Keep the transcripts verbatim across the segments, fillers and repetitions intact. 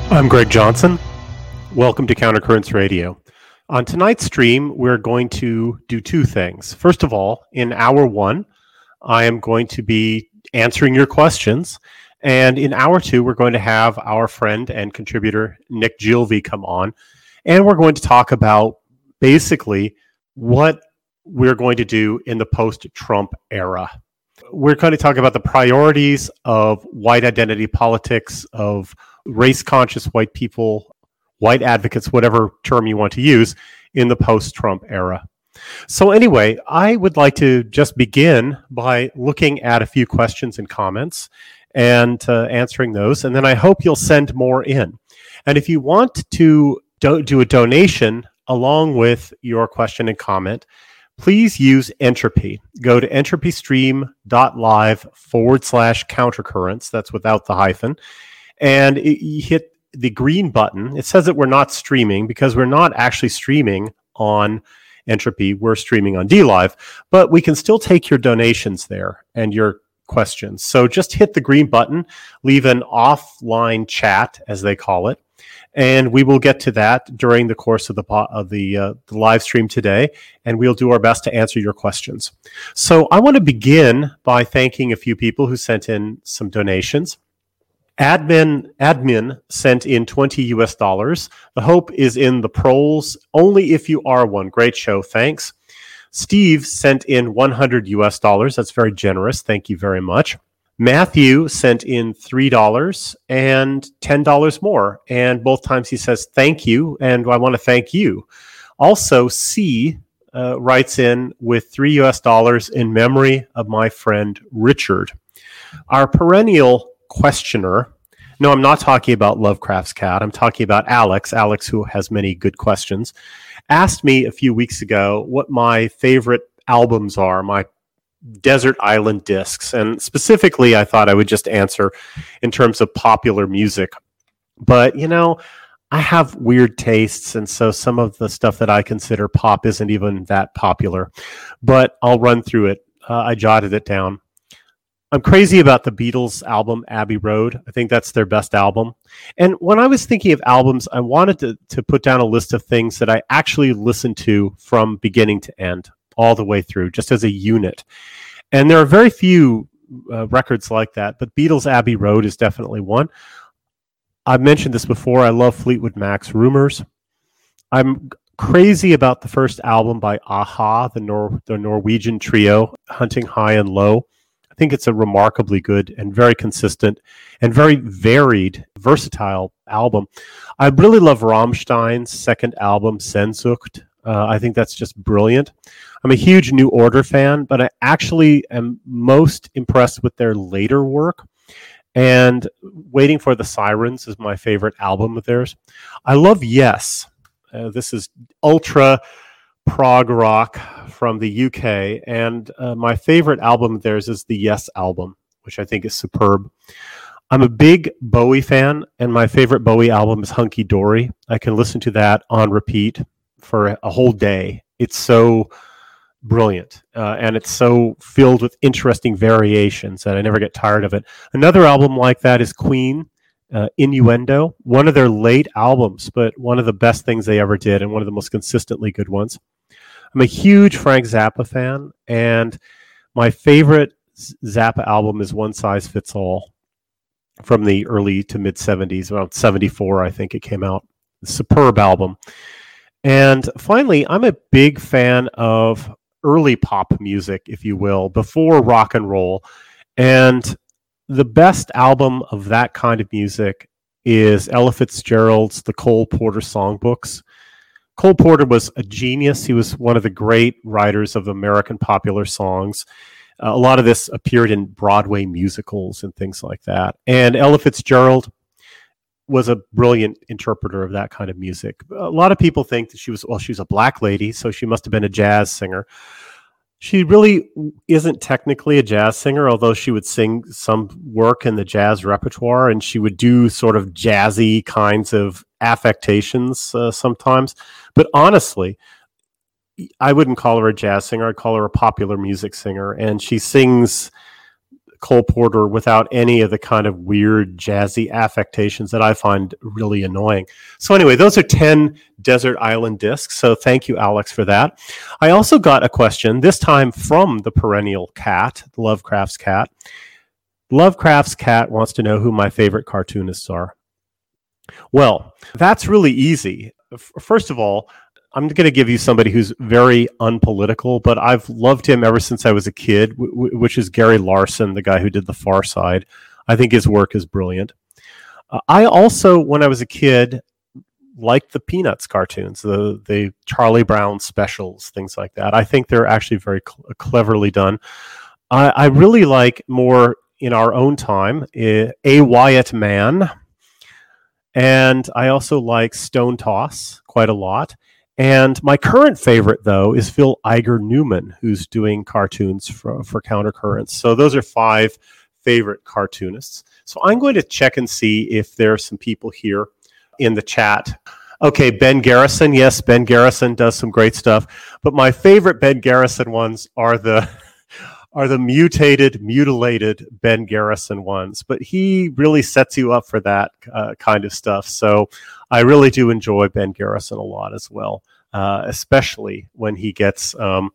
I'm Greg Johnson. Welcome to Countercurrents Radio. On tonight's stream, we're going to do two things. First of all, in hour one, I am going to be answering your questions. And in hour two, we're going to have our friend and contributor, Nick Gilvey, come on. And we're going to talk about basically what we're going to do in the post-Trump era. We're going to talk about the priorities of white identity politics, of race-conscious white people, white advocates, whatever term you want to use, in the post-Trump era. So anyway, I would like to just begin by looking at a few questions and comments and uh, answering those, and then I hope you'll send more in. And if you want to do, do a donation along with your question and comment, please use Entropy. Go to entropystream.live forward slash countercurrents. That's without the hyphen. And it, you hit the green button. It says that we're not streaming because we're not actually streaming on Entropy. We're streaming on DLive, but we can still take your donations there and your questions. So just hit the green button, leave an offline chat, as they call it, and we will get to that during the course of the of the, uh, the live stream today, and we'll do our best to answer your questions. So I want to begin by thanking a few people who sent in some donations. Admin admin sent in twenty U S dollars. The hope is in the proles, only if you are one. Great show, thanks. Steve sent in one hundred U S dollars. That's very generous. Thank you very much. Matthew sent in three dollars and ten dollars more. And both times he says thank you, and I want to thank you. Also, C uh, writes in with three U S dollars in memory of my friend Richard. Our perennial questioner, no, I'm not talking about Lovecraft's cat. I'm talking about Alex, Alex who has many good questions, asked me a few weeks ago what my favorite albums are, my desert island discs. And specifically, I thought I would just answer in terms of popular music. But, you know, I have weird tastes, and so some of the stuff that I consider pop isn't even that popular. But I'll run through it. Uh, I jotted it down. I'm crazy about the Beatles album, Abbey Road. I think that's their best album. And when I was thinking of albums, I wanted to, to put down a list of things that I actually listened to from beginning to end, all the way through, just as a unit. And there are very few uh, records like that, but Beatles' Abbey Road is definitely one. I've mentioned this before. I love Fleetwood Mac's Rumors. I'm crazy about the first album by a-ha, the, Nor- the Norwegian trio, Hunting High and Low. I think it's a remarkably good and very consistent and very varied, versatile album. I really love Rammstein's second album, Sehnsucht. Uh, I think that's just brilliant. I'm a huge New Order fan, but I actually am most impressed with their later work. And Waiting for the Sirens is my favorite album of theirs. I love Yes. Uh, this is ultra prog rock from the U K, and uh, my favorite album of theirs is the Yes album, which I think is superb. I'm a big Bowie fan, and my favorite Bowie album is Hunky Dory. I can listen to that on repeat for a whole day. It's so brilliant, uh, and it's so filled with interesting variations that I never get tired of it. Another album like that is Queen, uh, Innuendo, one of their late albums, but one of the best things they ever did, and one of the most consistently good ones. I'm a huge Frank Zappa fan, and my favorite Zappa album is One Size Fits All from the early to mid-seventies, around seventy-four, I think it came out. Superb album. And finally, I'm a big fan of early pop music, if you will, before rock and roll. And the best album of that kind of music is Ella Fitzgerald's The Cole Porter Songbooks. Cole Porter was a genius. He was one of the great writers of American popular songs. Uh, a lot of this appeared in Broadway musicals and things like that. And Ella Fitzgerald was a brilliant interpreter of that kind of music. A lot of people think that she was, well, she was a black lady, so she must have been a jazz singer. She really isn't technically a jazz singer, although she would sing some work in the jazz repertoire, and she would do sort of jazzy kinds of affectations uh, sometimes. But honestly, I wouldn't call her a jazz singer. I'd call her a popular music singer, and she sings Cole Porter without any of the kind of weird jazzy affectations that I find really annoying. So anyway, those are ten Desert Island Discs. So thank you, Alex, for that. I also got a question, this time from the perennial cat, Lovecraft's cat. Lovecraft's cat wants to know who my favorite cartoonists are. Well, that's really easy. First of all, I'm going to give you somebody who's very unpolitical, but I've loved him ever since I was a kid, w- which is Gary Larson, the guy who did The Far Side. I think his work is brilliant. Uh, I also, when I was a kid, liked the Peanuts cartoons, the, the Charlie Brown specials, things like that. I think they're actually very cl- cleverly done. I, I really like more in our own time, uh, A. Wyatt Mann, and I also like Stone Toss quite a lot. And my current favorite, though, is Phil Iger Newman, who's doing cartoons for, for Countercurrents. So those are five favorite cartoonists. So I'm going to check and see if there are some people here in the chat. Okay, Ben Garrison. Yes, Ben Garrison does some great stuff. But my favorite Ben Garrison ones are the are the mutated, mutilated Ben Garrison ones. But he really sets you up for that uh, kind of stuff. So I really do enjoy Ben Garrison a lot as well, uh, especially when he gets um,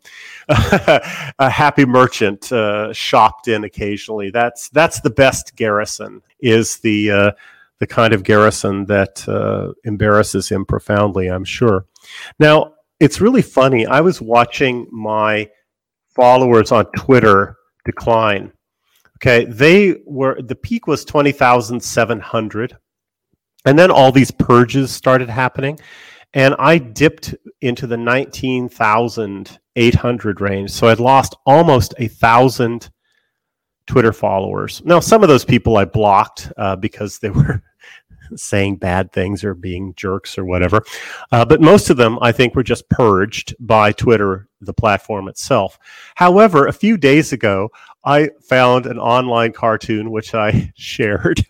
a Happy Merchant uh, shopped in occasionally. That's that's the best Garrison, is the uh, the kind of Garrison that uh, embarrasses him profoundly, I'm sure. Now, it's really funny. I was watching my followers on Twitter decline. Okay, they were, the peak was twenty thousand seven hundred. And then all these purges started happening. And I dipped into the nineteen thousand eight hundred range. So I'd lost almost a thousand Twitter followers. Now, some of those people I blocked uh, because they were saying bad things or being jerks or whatever. Uh, but most of them, I think, were just purged by Twitter, the platform itself. However, a few days ago, I found an online cartoon which I shared.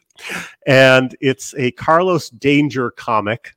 And it's a Carlos Danger comic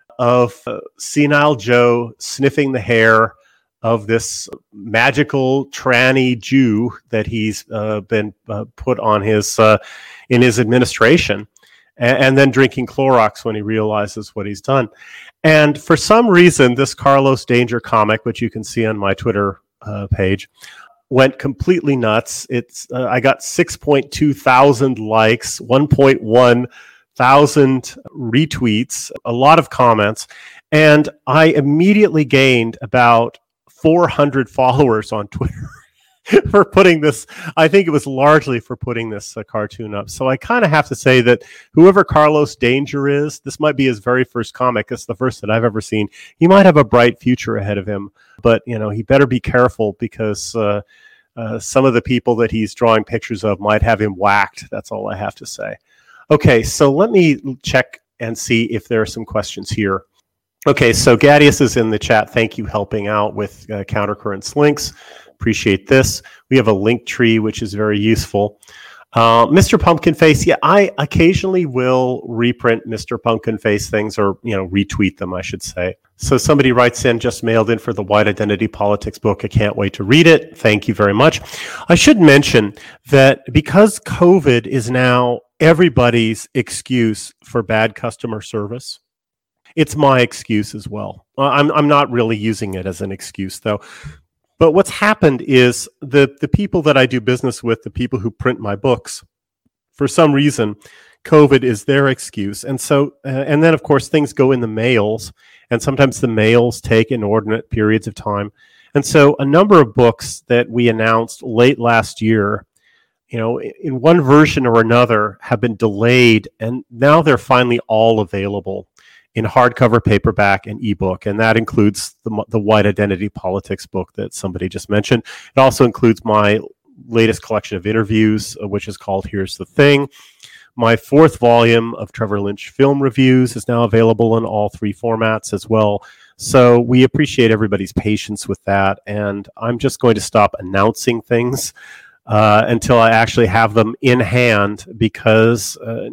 of uh, Senile Joe sniffing the hair of this magical tranny Jew that he's uh, been uh, put on his uh, in his administration, and, and then drinking Clorox when he realizes what he's done. And for some reason, this Carlos Danger comic, which you can see on my Twitter uh, page, went completely nuts. It's uh, I got six point two thousand likes, one point one thousand retweets, a lot of comments, and I immediately gained about four hundred followers on Twitter for putting this. I think it was largely for putting this uh, cartoon up. So I kind of have to say that whoever Carlos Danger is, this might be his very first comic. It's the first that I've ever seen. He might have a bright future ahead of him, but you know, he better be careful because uh, uh, some of the people that he's drawing pictures of might have him whacked. That's all I have to say. Okay, so let me check and see if there are some questions here. Okay, so Gadius is in the chat. Thank you, helping out with uh, Countercurrents links. Appreciate this. We have a link tree, which is very useful. Uh, Mister Pumpkin Face, yeah, I occasionally will reprint Mister Pumpkin Face things, or you know, retweet them, I should say. So somebody writes in, just mailed in for the White Identity Politics book. I can't wait to read it. Thank you very much. I should mention that because COVID is now everybody's excuse for bad customer service, it's my excuse as well. I'm I'm not really using it as an excuse, though. But what's happened is the, the people that I do business with, the people who print my books, for some reason, COVID is their excuse. And so, uh, and then, of course, things go in the mails, and sometimes the mails take inordinate periods of time. And so a number of books that we announced late last year, you know, in one version or another, have been delayed, and now they're finally all available in hardcover, paperback, and ebook, and that includes the the White Identity Politics book that somebody just mentioned. It also includes my latest collection of interviews, uh, which is called Here's the Thing. My fourth volume of Trevor Lynch film reviews is now available in all three formats as well. So we appreciate everybody's patience with that, and I'm just going to stop announcing things uh, until I actually have them in hand, because uh,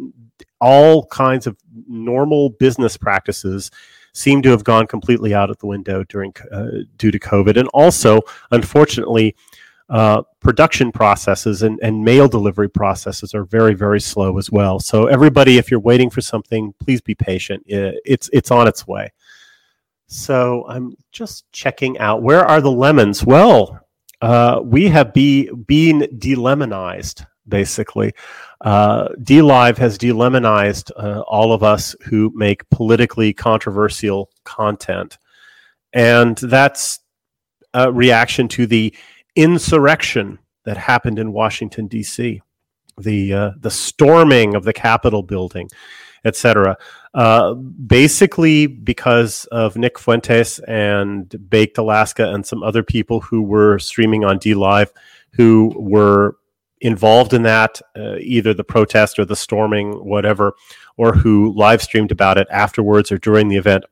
all kinds of normal business practices seem to have gone completely out of the window during uh, due to COVID. And also, unfortunately, uh, production processes and, and mail delivery processes are very, very slow as well. So everybody, if you're waiting for something, please be patient. It's it's on its way. So I'm just checking out, where are the lemons? Well, uh, we have be, been delemonized, basically. Uh, DLive has delemonized uh, all of us who make politically controversial content. And that's a reaction to the insurrection that happened in Washington, D C, the uh, the storming of the Capitol building, et cetera. Uh, basically, because of Nick Fuentes and Baked Alaska and some other people who were streaming on DLive, who were involved in that, uh, either the protest or the storming, whatever, or who live streamed about it afterwards or during the event.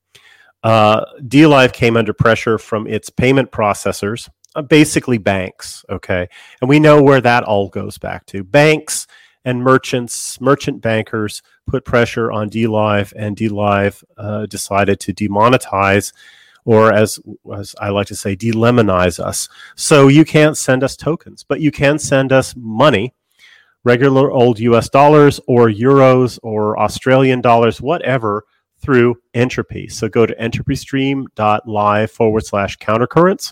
Uh, DLive came under pressure from its payment processors, uh, basically banks, okay? And we know where that all goes back to. Banks and merchants, merchant bankers put pressure on DLive, and DLive uh, decided to demonetize, or as, as I like to say, delemonize us. So you can't send us tokens, but you can send us money, regular old U S dollars or euros or Australian dollars, whatever, through Entropy. So go to entropystream.live forward slash countercurrents,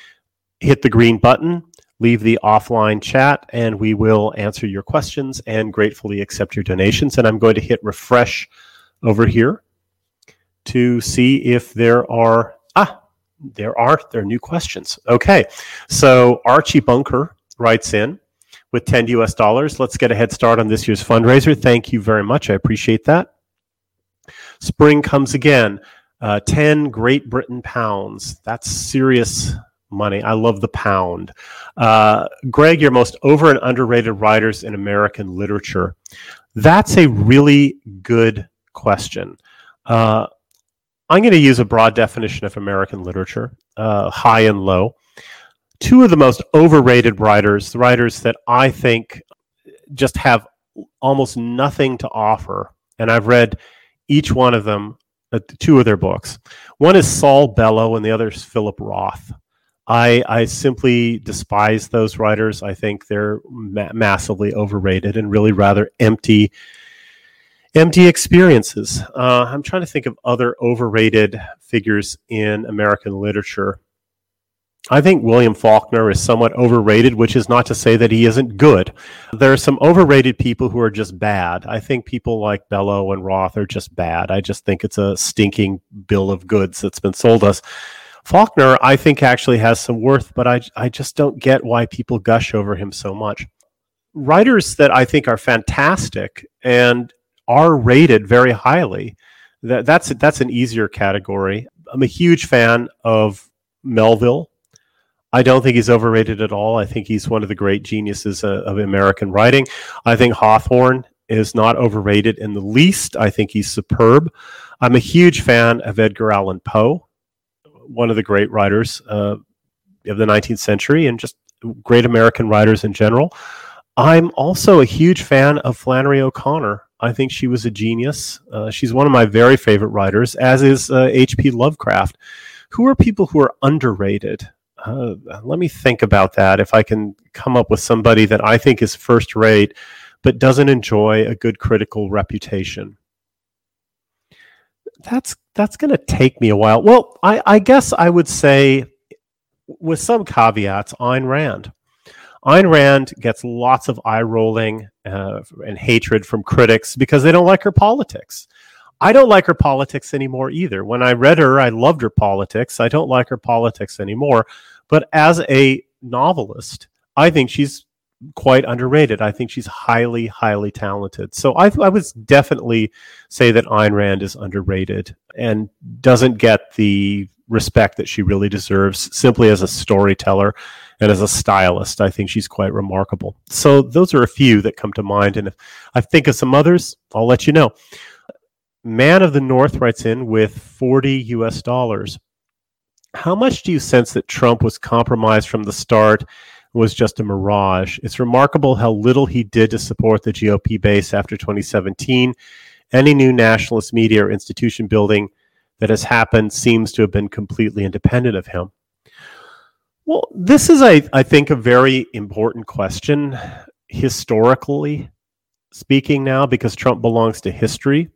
hit the green button, leave the offline chat, and we will answer your questions and gratefully accept your donations. And I'm going to hit refresh over here to see if there are, ah, there are, there are new questions. Okay, so Archie Bunker writes in with ten U S dollars. Let's get a head start on this year's fundraiser. Thank you very much. I appreciate that. Spring comes again. Uh, ten Great Britain pounds. That's serious money. I love the pound. Uh, Greg, your most over and underrated writers in American literature. That's a really good question. Uh, I'm going to use a broad definition of American literature, uh, high and low. Two of the most overrated writers, the writers that I think just have almost nothing to offer, and I've read each one of them, uh, two of their books. One is Saul Bellow and the other is Philip Roth. I, I simply despise those writers. I think they're ma- massively overrated and really rather empty, empty experiences. Uh, I'm trying to think of other overrated figures in American literature. I think William Faulkner is somewhat overrated, which is not to say that he isn't good. There are some overrated people who are just bad. I think people like Bellow and Roth are just bad. I just think it's a stinking bill of goods that's been sold us. Faulkner, I think, actually has some worth, but I, I just don't get why people gush over him so much. Writers that I think are fantastic and are rated very highly, that, that's, that's an easier category. I'm a huge fan of Melville. I don't think he's overrated at all. I think he's one of the great geniuses uh, of American writing. I think Hawthorne is not overrated in the least. I think he's superb. I'm a huge fan of Edgar Allan Poe, one of the great writers uh, of the nineteenth century and just great American writers in general. I'm also a huge fan of Flannery O'Connor. I think she was a genius. Uh, she's one of my very favorite writers, as is uh, H P Lovecraft. Who are people who are underrated? Uh, let me think about that. If I can come up with somebody that I think is first rate, but doesn't enjoy a good critical reputation. That's that's going to take me a while. Well, I, I guess I would say, with some caveats, Ayn Rand. Ayn Rand gets lots of eye rolling uh, and hatred from critics because they don't like her politics. I don't like her politics anymore either. When I read her, I loved her politics. I don't like her politics anymore. But as a novelist, I think she's quite underrated. I think she's highly, highly talented. So I, I would definitely say that Ayn Rand is underrated and doesn't get the respect that she really deserves simply as a storyteller and as a stylist. I think she's quite remarkable. So those are a few that come to mind. And if I think of some others, I'll let you know. Man of the North writes in with forty U S dollars. How much do you sense that Trump was compromised from the start, was just a mirage? It's remarkable how little he did to support the G O P base after twenty seventeen. Any new nationalist media or institution building that has happened seems to have been completely independent of him. Well, this is, I, I think, a very important question, historically speaking now, because Trump belongs to history.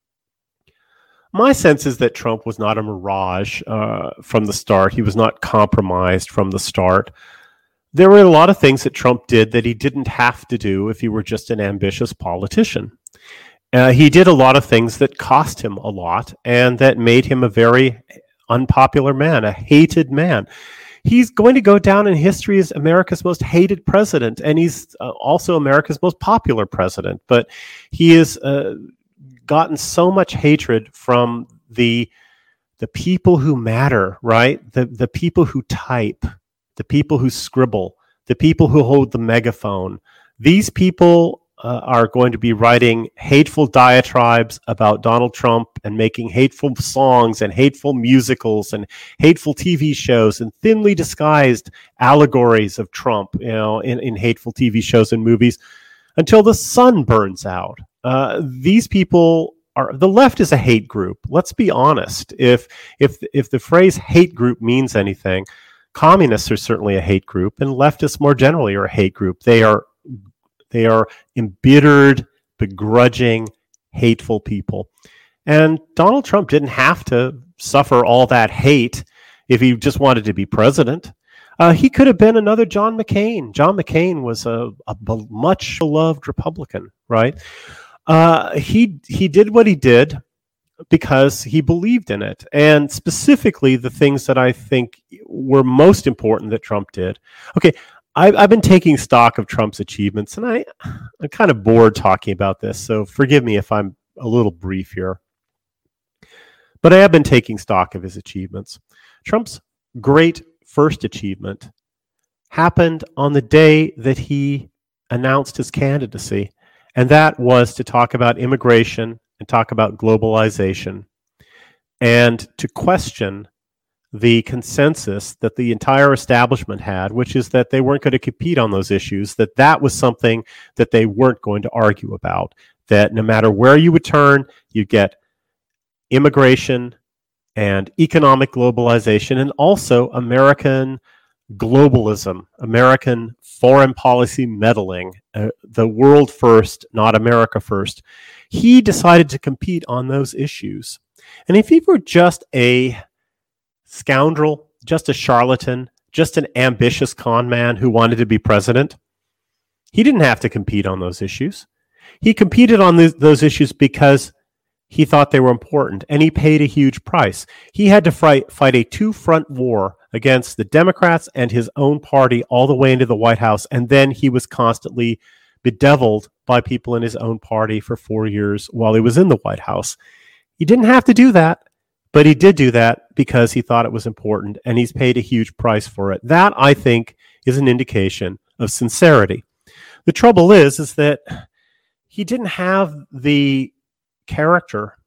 My sense is that Trump was not a mirage uh, from the start. He was not compromised from the start. There were a lot of things that Trump did that he didn't have to do if he were just an ambitious politician. Uh, he did a lot of things that cost him a lot and that made him a very unpopular man, a hated man. He's going to go down in history as America's most hated president, and he's uh, also America's most popular president. But he has uh, gotten so much hatred from the the people who matter, right? The the people who type, the people who scribble, the people who hold the megaphone. These people uh, are going to be writing hateful diatribes about Donald Trump and making hateful songs and hateful musicals and hateful T V shows and thinly disguised allegories of Trump, you know, in, in hateful T V shows and movies until the sun burns out. Uh, these people are, the left is a hate group. Let's be honest. If if if the phrase hate group means anything, communists are certainly a hate group, and leftists more generally are a hate group. They are they are embittered, begrudging, hateful people. And Donald Trump didn't have to suffer all that hate if he just wanted to be president. Uh, he could have been another John McCain. John McCain was a, a much beloved Republican, right? Uh, he he did what he did because he believed in it. And specifically, the things that I think were most important that Trump did. Okay, I've, I've been taking stock of Trump's achievements, and I, I'm kind of bored talking about this, so forgive me if I'm a little brief here. But I have been taking stock of his achievements. Trump's great first achievement happened on the day that he announced his candidacy, and that was to talk about immigration and talk about globalization and to question the consensus that the entire establishment had, which is that they weren't going to compete on those issues, that that was something that they weren't going to argue about, that no matter where you would turn, you get immigration and economic globalization, and also American globalism, American foreign policy meddling, uh, the world first, not America first. He decided to compete on those issues. And if he were just a scoundrel, just a charlatan, just an ambitious con man who wanted to be president, he didn't have to compete on those issues. He competed on th- those issues because he thought they were important, and he paid a huge price. He had to fight, fight a two-front war against the Democrats and his own party all the way into the White House, and then he was constantly bedeviled by people in his own party for four years while he was in the White House. He didn't have to do that, but he did do that because he thought it was important, and he's paid a huge price for it. That, I think, is an indication of sincerity. The trouble is, is that he didn't have the character,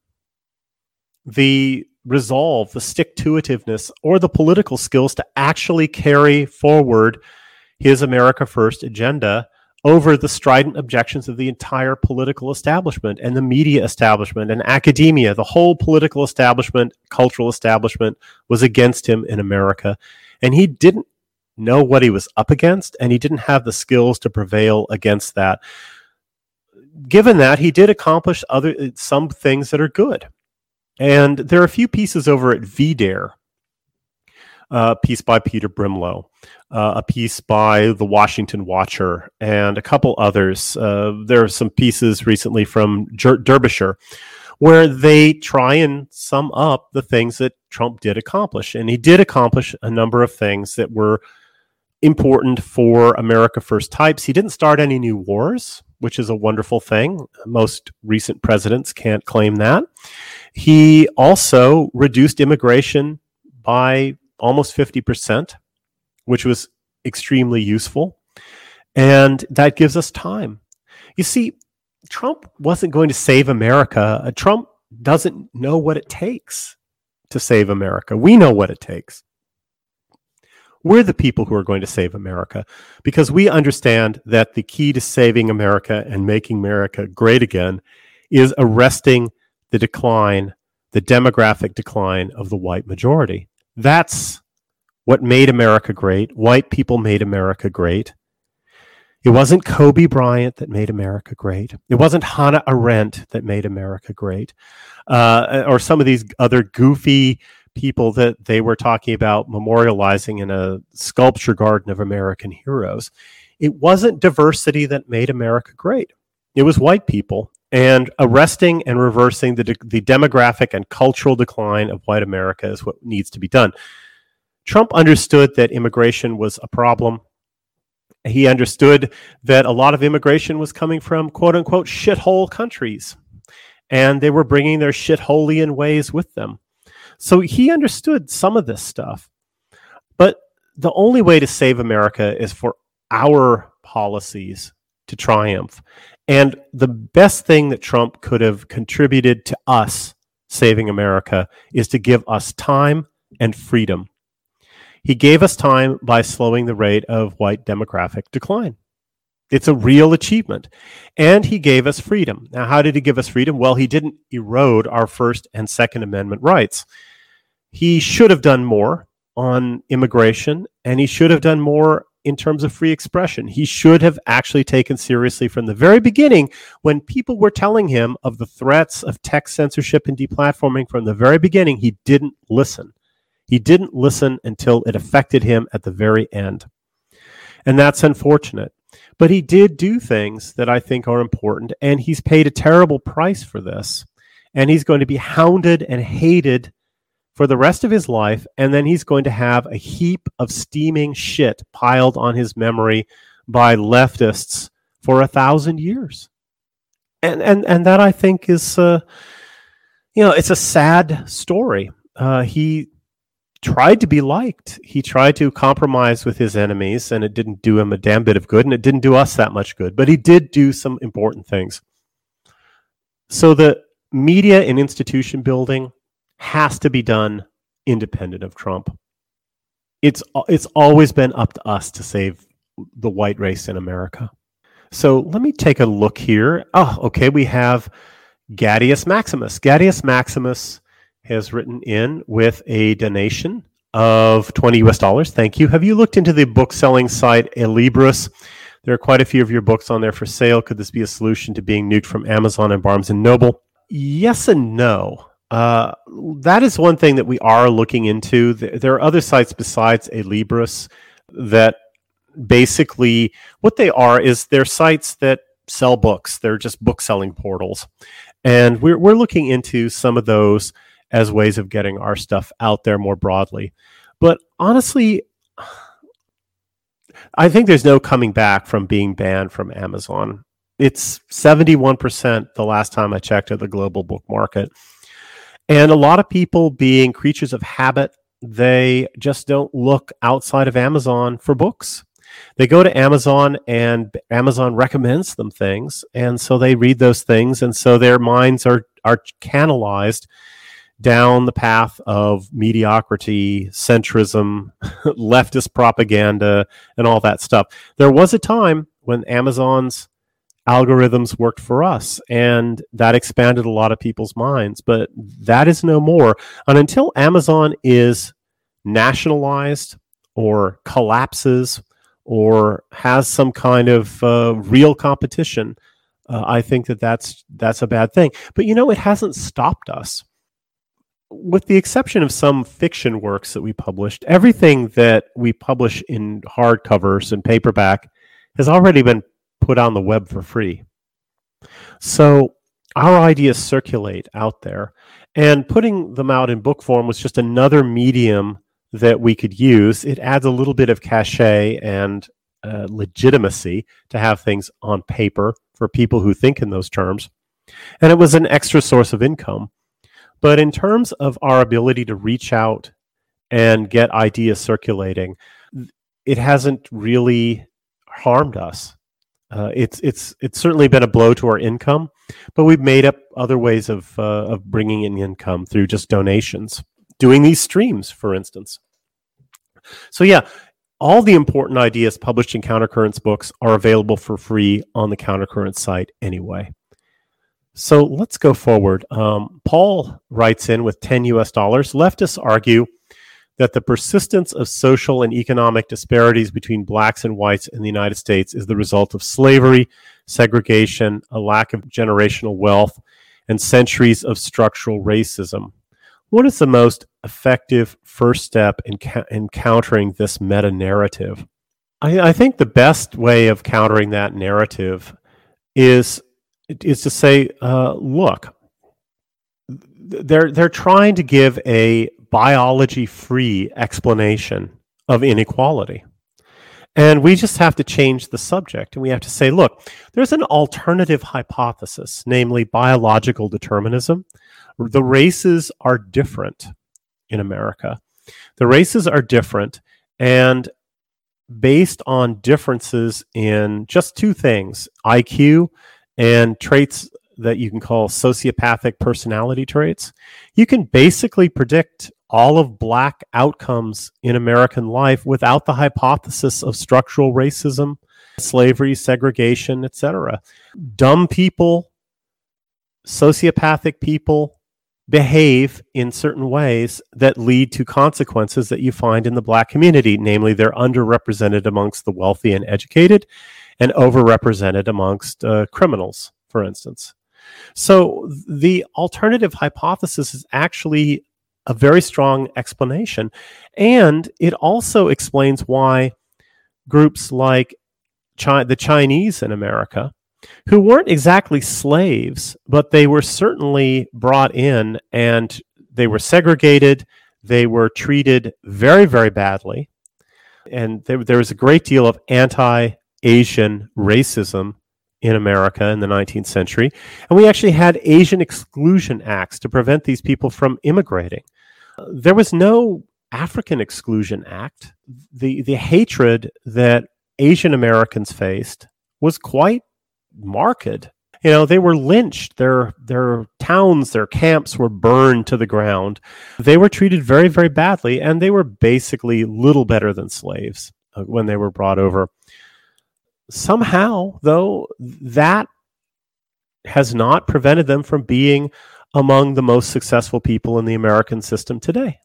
the resolve, the stick-to-itiveness, or the political skills to actually carry forward his America First agenda over the strident objections of the entire political establishment and the media establishment and academia. The whole political establishment, cultural establishment was against him in America. And he didn't know what he was up against, and he didn't have the skills to prevail against that. Given that, he did accomplish other some things that are good. And there are a few pieces over at V Dare, a piece by Peter Brimlow, uh, a piece by The Washington Watcher, and a couple others. Uh, there are some pieces recently from Jer- Derbyshire where they try and sum up the things that Trump did accomplish. And he did accomplish a number of things that were important for America First types. He didn't start any new wars, which is a wonderful thing. Most recent presidents can't claim that. He also reduced immigration by almost fifty percent, which was extremely useful. And that gives us time. You see, Trump wasn't going to save America. Trump doesn't know what it takes to save America. We know what it takes. We're the people who are going to save America because we understand that the key to saving America and making America great again is arresting the decline, the demographic decline of the white majority. That's what made America great. White people made America great. It wasn't Kobe Bryant that made America great. It wasn't Hannah Arendt that made America great, uh, or some of these other goofy people that they were talking about memorializing in a sculpture garden of American heroes. It wasn't diversity that made America great. It was white people. And arresting and reversing the, de- the demographic and cultural decline of white America is what needs to be done. Trump understood that immigration was a problem. He understood that a lot of immigration was coming from quote unquote shithole countries, and they were bringing their shitholian ways with them. So he understood some of this stuff. But the only way to save America is for our policies to triumph. And the best thing that Trump could have contributed to us saving America is to give us time and freedom. He gave us time by slowing the rate of white demographic decline. It's a real achievement. And he gave us freedom. Now, how did he give us freedom? Well, he didn't erode our First and Second Amendment rights. He should have done more on immigration, and he should have done more in terms of free expression. He should have actually taken seriously from the very beginning when people were telling him of the threats of tech censorship and deplatforming from the very beginning. He didn't listen. He didn't listen until it affected him at the very end. And that's unfortunate. But he did do things that I think are important, and he's paid a terrible price for this. And he's going to be hounded and hated for the rest of his life, and then he's going to have a heap of steaming shit piled on his memory by leftists for a thousand years. And and and that, I think, is, uh, you know, it's a sad story. Uh, he tried to be liked. He tried to compromise with his enemies, and it didn't do him a damn bit of good, and it didn't do us that much good. But he did do some important things. So the media and institution building has to be done independent of Trump. It's it's always been up to us to save the white race in America. So let me take a look here. Oh, okay, we have Gadius Maximus. Gadius Maximus has written in with a donation of twenty U S dollars. Thank you. Have you looked into the book-selling site Alibris? There are quite a few of your books on there for sale. Could this be a solution to being nuked from Amazon and Barnes and Noble? Yes and no. Uh, that is one thing that we are looking into. There are other sites besides Alibris that basically, what they are is they're sites that sell books. They're just book-selling portals. And we're we're looking into some of those as ways of getting our stuff out there more broadly. But honestly, I think there's no coming back from being banned from Amazon. It's seventy-one percent the last time I checked at the global book market. And a lot of people, being creatures of habit, they just don't look outside of Amazon for books. They go to Amazon and Amazon recommends them things. And so they read those things. And so their minds are, are canalized down the path of mediocrity, centrism, leftist propaganda, and all that stuff. There was a time when Amazon's algorithms worked for us, and that expanded a lot of people's minds, but that is no more. And until Amazon is nationalized or collapses or has some kind of uh, real competition, uh, I think that that's, that's a bad thing. But, you know, it hasn't stopped us. With the exception of some fiction works that we published, everything that we publish in hardcovers and paperback has already been put on the web for free. So our ideas circulate out there, and putting them out in book form was just another medium that we could use. It adds a little bit of cachet and uh, legitimacy to have things on paper for people who think in those terms. And it was an extra source of income. But in terms of our ability to reach out and get ideas circulating, it hasn't really harmed us. Uh, it's it's it's certainly been a blow to our income, but we've made up other ways of uh, of bringing in income through just donations, doing these streams, for instance. So yeah, all the important ideas published in Countercurrents books are available for free on the Countercurrents site anyway. So let's go forward. Um, Paul writes in with ten U S dollars. Leftists argue that the persistence of social and economic disparities between blacks and whites in the United States is the result of slavery, segregation, a lack of generational wealth, and centuries of structural racism. What is the most effective first step in, ca- in countering this meta-narrative? I, I think the best way of countering that narrative is, is to say, uh, look, they're, they're trying to give a biology-free explanation of inequality. And we just have to change the subject, and we have to say, look, there's an alternative hypothesis, namely biological determinism. The races are different in America. The races are different, and based on differences in just two things, I Q and traits that you can call sociopathic personality traits, you can basically predict all of black outcomes in American life without the hypothesis of structural racism, slavery, segregation, et cetera. Dumb people, sociopathic people behave in certain ways that lead to consequences that you find in the black community. Namely, they're underrepresented amongst the wealthy and educated and overrepresented amongst uh, criminals, for instance. So the alternative hypothesis is actually a very strong explanation. And it also explains why groups like Chi- the Chinese in America, who weren't exactly slaves, but they were certainly brought in and they were segregated, they were treated very, very badly. And there, there was a great deal of anti-Asian racism in America in the nineteenth century. And we actually had Asian exclusion acts to prevent these people from immigrating. There was no African Exclusion Act. The, the hatred that Asian Americans faced was quite marked. You know, they were lynched. Their, their towns, their camps were burned to the ground. They were treated very, very badly, and they were basically little better than slaves uh, when they were brought over. Somehow, though, that has not prevented them from being among the most successful people in the American system today.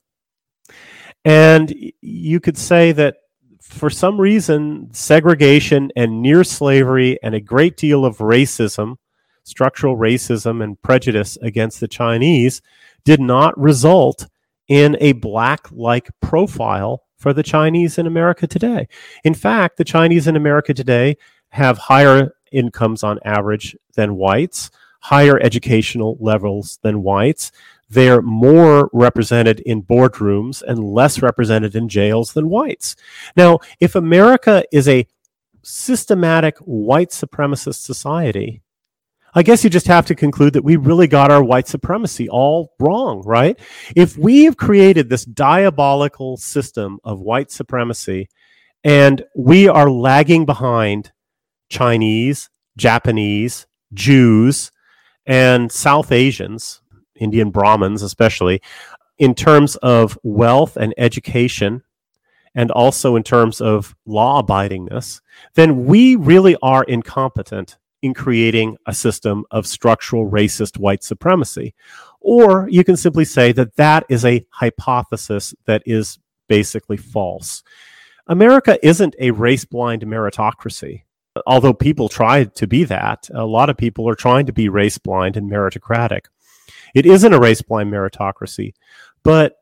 And you could say that for some reason, segregation and near slavery and a great deal of racism, structural racism and prejudice against the Chinese did not result in a black-like profile for the Chinese in America today. In fact, the Chinese in America today have higher incomes on average than whites, higher educational levels than whites. They're more represented in boardrooms and less represented in jails than whites. Now, if America is a systematic white supremacist society, I guess you just have to conclude that we really got our white supremacy all wrong, right? If we have created this diabolical system of white supremacy and we are lagging behind Chinese, Japanese, Jews, and South Asians, Indian Brahmins especially, in terms of wealth and education, and also in terms of law-abidingness, then we really are incompetent in creating a system of structural racist white supremacy. Or you can simply say that that is a hypothesis that is basically false. America isn't a race-blind meritocracy. Although people try to be that, a lot of people are trying to be race-blind and meritocratic. It isn't a race-blind meritocracy, but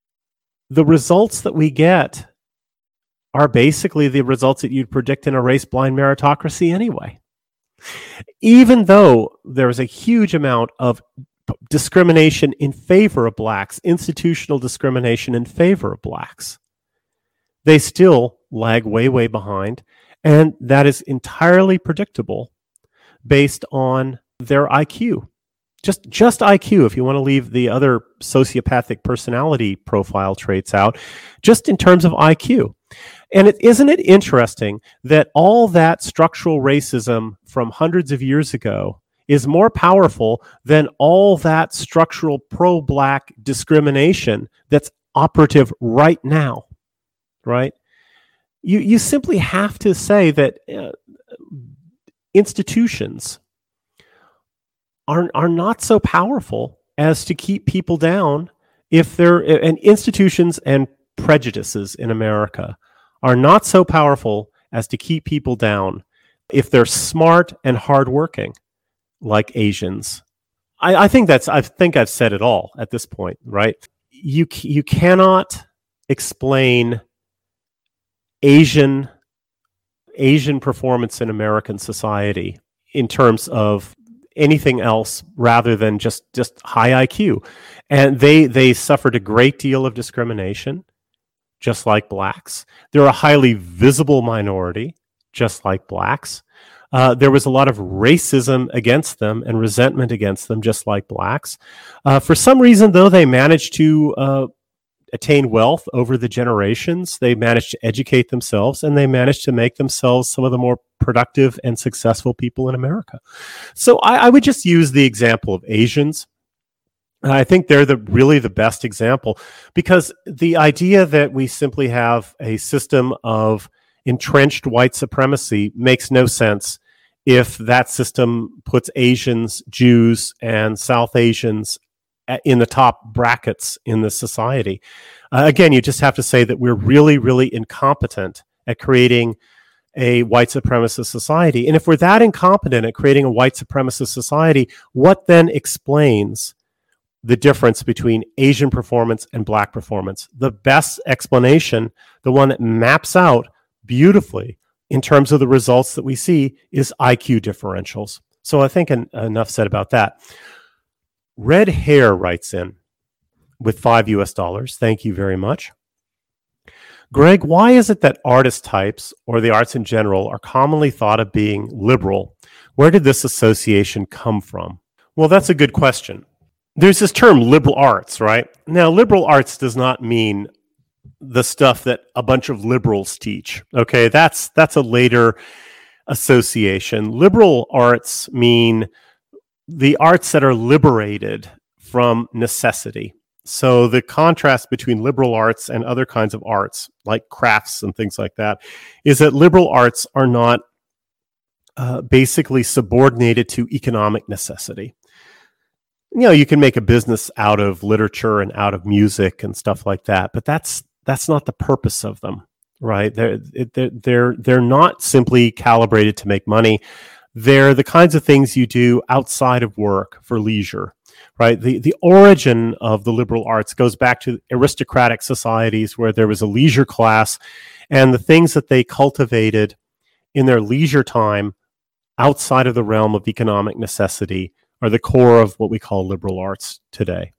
the results that we get are basically the results that you'd predict in a race-blind meritocracy anyway. Even though there's a huge amount of discrimination in favor of blacks, institutional discrimination in favor of blacks, they still lag way, way behind. And that is entirely predictable based on their I Q. Just, just I Q, if you want to leave the other sociopathic personality profile traits out, just in terms of I Q. And it, isn't it interesting that all that structural racism from hundreds of years ago is more powerful than all that structural pro-black discrimination that's operative right now, right? You, you simply have to say that uh, institutions are, are not so powerful as to keep people down if they're, and institutions and prejudices in America are not so powerful as to keep people down if they're smart and hardworking, like Asians. I, I think that's. I think I've said it all at this point, right? You you cannot explain Asian Asian performance in American society in terms of anything else rather than just just high I Q, and they they suffered a great deal of discrimination, just like blacks. They're a highly visible minority, just like blacks. Uh, there was a lot of racism against them and resentment against them, just like blacks. Uh, for some reason, though, they managed to uh, attain wealth over the generations. They managed to educate themselves, and they managed to make themselves some of the more productive and successful people in America. So I, I would just use the example of Asians. I think they're the really the best example, because the idea that we simply have a system of entrenched white supremacy makes no sense if that system puts Asians, Jews, and South Asians in the top brackets in the society. Uh, again, you just have to say that we're really, really incompetent at creating a white supremacist society. And if we're that incompetent at creating a white supremacist society, what then explains the difference between Asian performance and black performance? The best explanation, the one that maps out beautifully in terms of the results that we see, is I Q differentials. So I think en- enough said about that. Red Hair writes in with five U S dollars. Thank you very much. Greg, why is it that artist types, or the arts in general, are commonly thought of being liberal? Where did this association come from? Well, that's a good question. There's this term liberal arts, right? Now, liberal arts does not mean the stuff that a bunch of liberals teach. Okay, that's that's a later association. Liberal arts mean the arts that are liberated from necessity. So the contrast between liberal arts and other kinds of arts, like crafts and things like that, is that liberal arts are not uh, basically subordinated to economic necessity. You know, you can make a business out of literature and out of music and stuff like that, but that's that's not the purpose of them, right? They're they're they're they're not simply calibrated to make money. They're the kinds of things you do outside of work for leisure, right? The the origin of the liberal arts goes back to aristocratic societies where there was a leisure class, and the things that they cultivated in their leisure time outside of the realm of economic necessity are the core of what we call liberal arts today.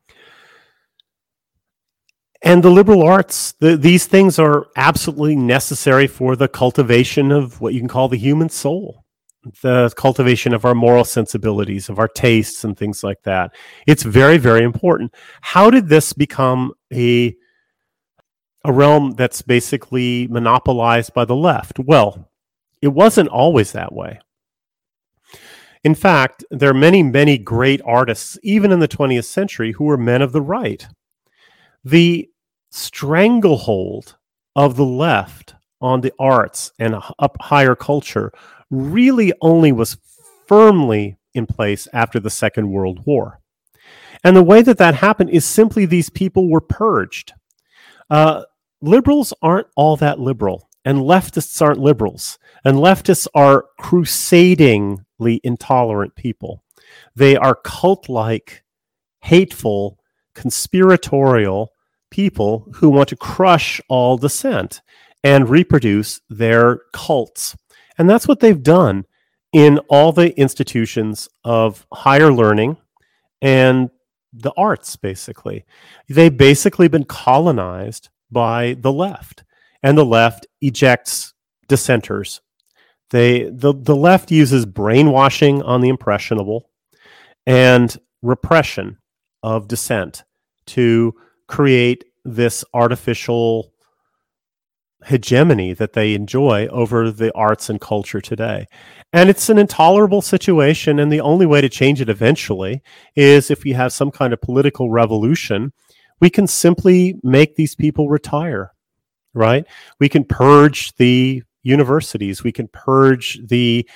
And the liberal arts, the, these things are absolutely necessary for the cultivation of what you can call the human soul, the cultivation of our moral sensibilities, of our tastes and things like that. It's very, very important. How did this become a, a realm that's basically monopolized by the left? Well, it wasn't always that way. In fact, there are many, many great artists, even in the twentieth century, who were men of the right. The stranglehold of the left on the arts and up higher culture really only was firmly in place after the Second World War. And the way that that happened is simply these people were purged. Uh, liberals aren't all that liberal, and leftists aren't liberals, and leftists are crusadingly intolerant people. They are cult-like, hateful, conspiratorial people who want to crush all dissent and reproduce their cults. And that's what they've done in all the institutions of higher learning and the arts, basically. They've basically been colonized by the left, and the left ejects dissenters. They the, the left uses brainwashing on the impressionable and repression of dissent to create this artificial hegemony that they enjoy over the arts and culture today. And it's an intolerable situation, and the only way to change it eventually is if we have some kind of political revolution. We can simply make these people retire, right? We can purge the universities. We can purge the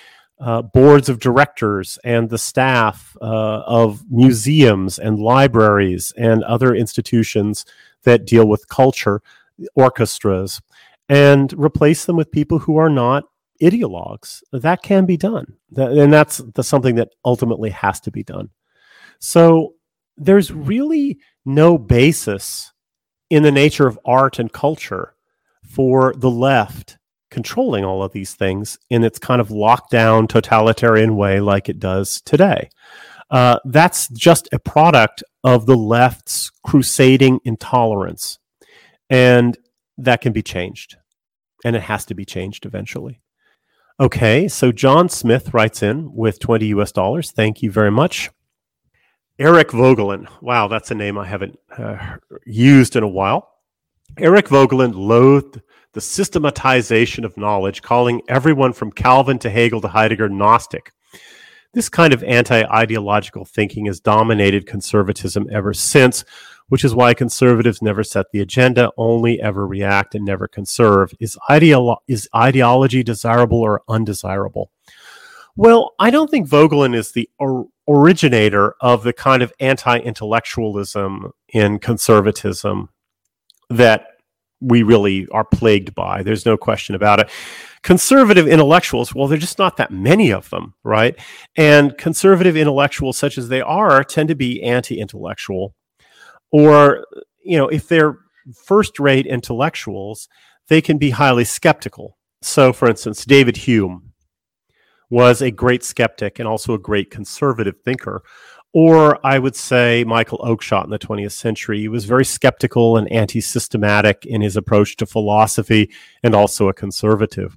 uh, boards of directors and the staff uh, of museums and libraries and other institutions that deal with culture, orchestras, and replace them with people who are not ideologues. That can be done. And that's the, something that ultimately has to be done. So there's really no basis in the nature of art and culture for the left controlling all of these things in its kind of lockdown, totalitarian way like it does today. Uh, that's just a product of the left's crusading intolerance. And that can be changed. And it has to be changed eventually. Okay, so John Smith writes in with twenty U S dollars. Thank you very much. Eric Vogelin. Wow, that's a name I haven't uh, used in a while. Eric Vogelin loathed the systematization of knowledge, calling everyone from Calvin to Hegel to Heidegger Gnostic. This kind of anti-ideological thinking has dominated conservatism ever since, which is why conservatives never set the agenda, only ever react and never conserve. Is, ideolo- is ideology desirable or undesirable? Well, I don't think Vogelin is the or- originator of the kind of anti-intellectualism in conservatism that we really are plagued by. There's no question about it. Conservative intellectuals, well, there's just not that many of them, right? And conservative intellectuals, such as they are, tend to be anti-intellectual. Or, you know, if they're first-rate intellectuals, they can be highly skeptical. So, for instance, David Hume was a great skeptic and also a great conservative thinker. Or I would say Michael Oakeshott in the twentieth century. He was very skeptical and anti-systematic in his approach to philosophy and also a conservative.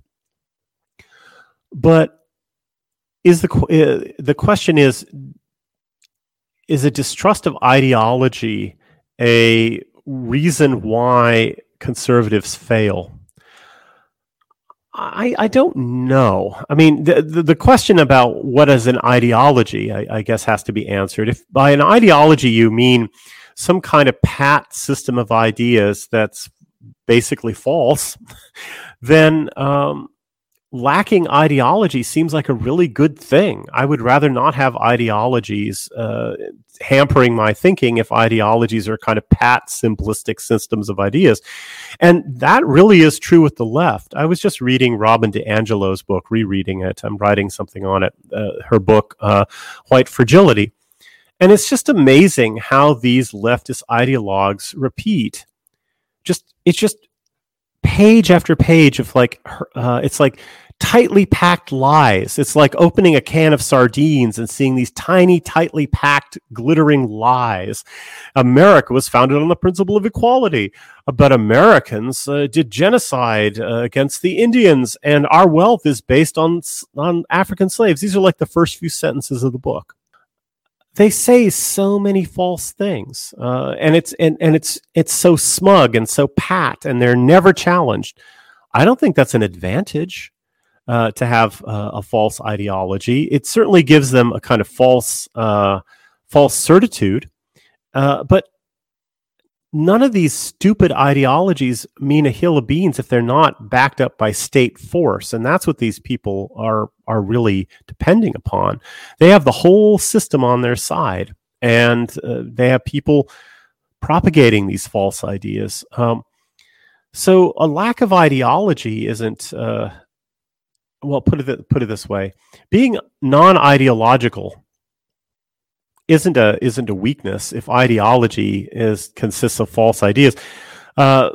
But is the uh, the question is, is a distrust of ideology a reason why conservatives fail? I, I don't know. I mean, the, the, the question about what is an ideology, I, I guess, has to be answered. If by an ideology you mean some kind of pat system of ideas that's basically false, then um, lacking ideology seems like a really good thing. I would rather not have ideologies uh, hampering my thinking if ideologies are kind of pat, simplistic systems of ideas. And that really is true with the left. I was just reading Robin DiAngelo's book, rereading it. I'm writing something on it, uh, her book, uh, White Fragility. And it's just amazing how these leftist ideologues repeat. Just It's just page after page of like, uh, it's like tightly packed lies. It's like opening a can of sardines and seeing these tiny, tightly packed, glittering lies. America was founded on the principle of equality, but Americans uh, did genocide uh, against the Indians, and our wealth is based on, on African slaves. These are like the first few sentences of the book. They say so many false things, uh, and it's and, and it's it's so smug and so pat, and they're never challenged. I don't think that's an advantage uh, to have uh, a false ideology. It certainly gives them a kind of false uh, false certitude, uh, but none of these stupid ideologies mean a hill of beans if they're not backed up by state force. And that's what these people are are really depending upon. They have the whole system on their side, and uh, they have people propagating these false ideas. Um, so a lack of ideology isn't, uh, well, put it, put it this way. Being non-ideological isn't a isn't a weakness if ideology is consists of false ideas. Uh,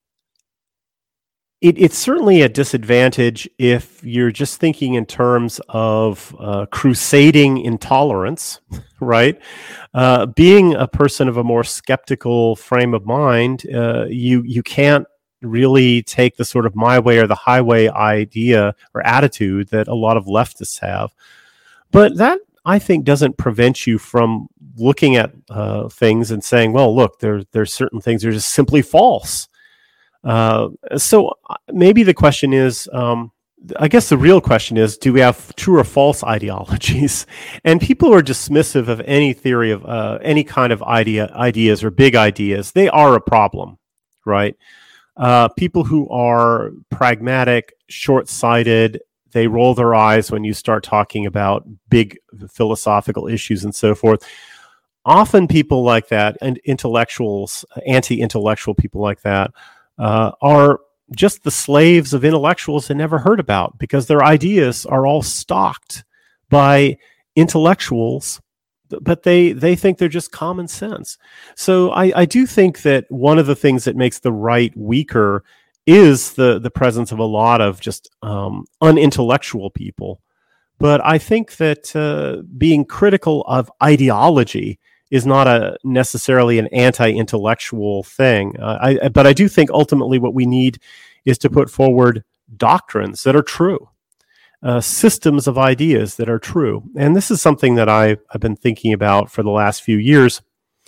it, it's certainly a disadvantage if you're just thinking in terms of uh, crusading intolerance, right? Uh, being a person of a more skeptical frame of mind, uh, you you can't really take the sort of my way or the highway idea or attitude that a lot of leftists have. But that, I think, doesn't prevent you from looking at uh, things and saying, well, look, there, there's certain things that are just simply false. Uh, so maybe the question is, um, I guess the real question is, do we have true or false ideologies? And people who are dismissive of any theory of uh, any kind of idea, ideas or big ideas, they are a problem, right? Uh, people who are pragmatic, short-sighted, they roll their eyes when you start talking about big philosophical issues and so forth. Often people like that, and intellectuals, anti-intellectual people like that, uh, are just the slaves of intellectuals they never heard about, because their ideas are all stocked by intellectuals, but they they think they're just common sense. So I, I do think that one of the things that makes the right weaker is the the presence of a lot of just um, unintellectual people. But I think that uh, being critical of ideology is not a necessarily an anti-intellectual thing. Uh, I, but I do think ultimately what we need is to put forward doctrines that are true, uh, systems of ideas that are true. And this is something that I, I've been thinking about for the last few years.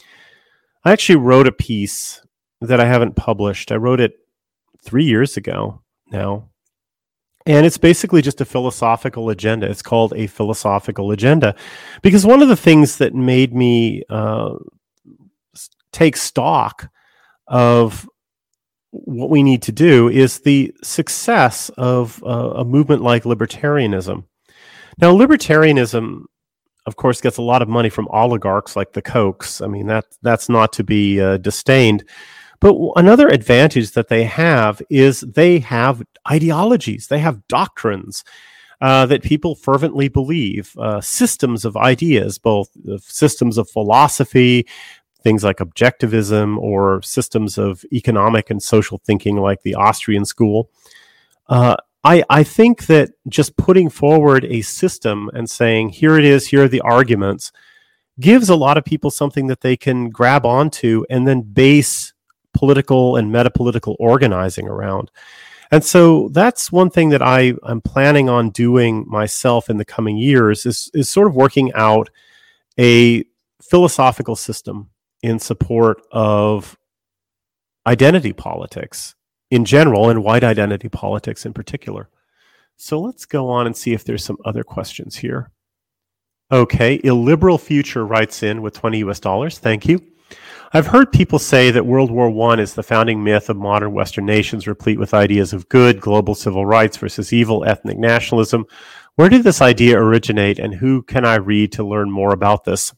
I actually wrote a piece that I haven't published. I wrote it three years ago now. And it's basically just a philosophical agenda. It's called A Philosophical Agenda. Because one of the things that made me uh, take stock of what we need to do is the success of uh, a movement like libertarianism. Now, libertarianism, of course, gets a lot of money from oligarchs like the Kochs. I mean, that that's not to be uh, disdained. But another advantage that they have is they have ideologies, they have doctrines uh, that people fervently believe, uh, systems of ideas, both systems of philosophy, things like objectivism, or systems of economic and social thinking like the Austrian school. Uh, I, I think that just putting forward a system and saying, here it is, here are the arguments, gives a lot of people something that they can grab onto and then base political and metapolitical organizing around. And so that's one thing that I, I'm planning on doing myself in the coming years is, is sort of working out a philosophical system in support of identity politics in general and white identity politics in particular. So let's go on and see if there's some other questions here. Okay, Illiberal Future writes in with twenty U S dollars. Thank you. I've heard people say that World War One is the founding myth of modern Western nations, replete with ideas of good, global civil rights versus evil, ethnic nationalism. Where did this idea originate, and who can I read to learn more about this?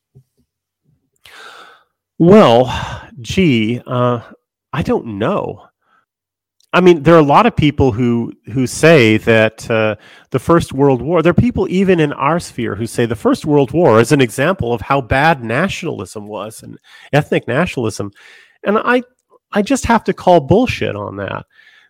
Well, gee, uh, I don't know. I mean, there are a lot of people who who say that uh, the First World War, there are people even in our sphere who say the First World War is an example of how bad nationalism was and ethnic nationalism. And I, I just have to call bullshit on that.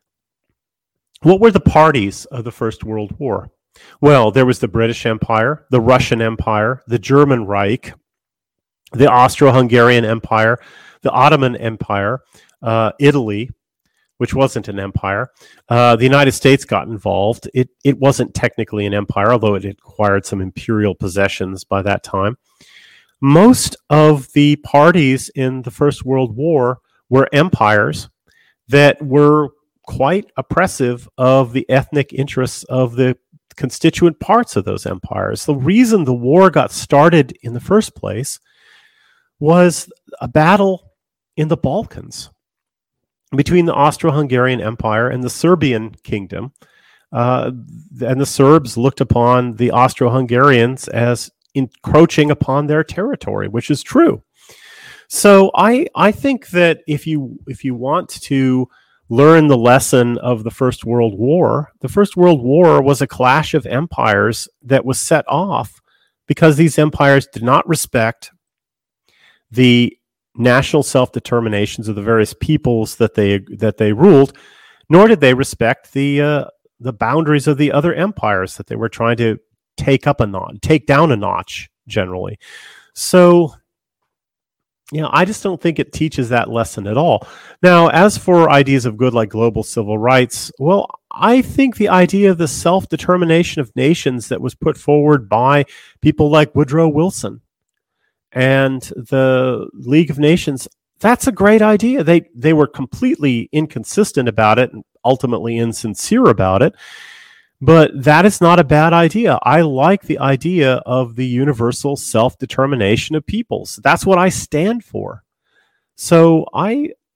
What were the parties of the First World War? Well, there was the British Empire, the Russian Empire, the German Reich, the Austro-Hungarian Empire, the Ottoman Empire, uh, Italy, which wasn't an empire. Uh, the United States got involved. It it wasn't technically an empire, although it acquired some imperial possessions by that time. Most of the parties in the First World War were empires that were quite oppressive of the ethnic interests of the constituent parts of those empires. The reason the war got started in the first place was a battle in the Balkans between the Austro-Hungarian Empire and the Serbian kingdom. Uh, and the Serbs looked upon the Austro-Hungarians as encroaching upon their territory, which is true. So I I think that if you if you want to learn the lesson of the First World War, the First World War was a clash of empires that was set off because these empires did not respect the national self-determinations of the various peoples that they that they ruled, nor did they respect the uh, the boundaries of the other empires that they were trying to take up a notch, take down a notch generally. So, you know, I just don't think it teaches that lesson at all. Now, as for ideas of good like global civil rights, well, I think the idea of the self-determination of nations that was put forward by people like Woodrow Wilson and the League of Nations, that's a great idea. They they were completely inconsistent about it and ultimately insincere about it. But that is not a bad idea. I like the idea of the universal self-determination of peoples. That's what I stand for. So I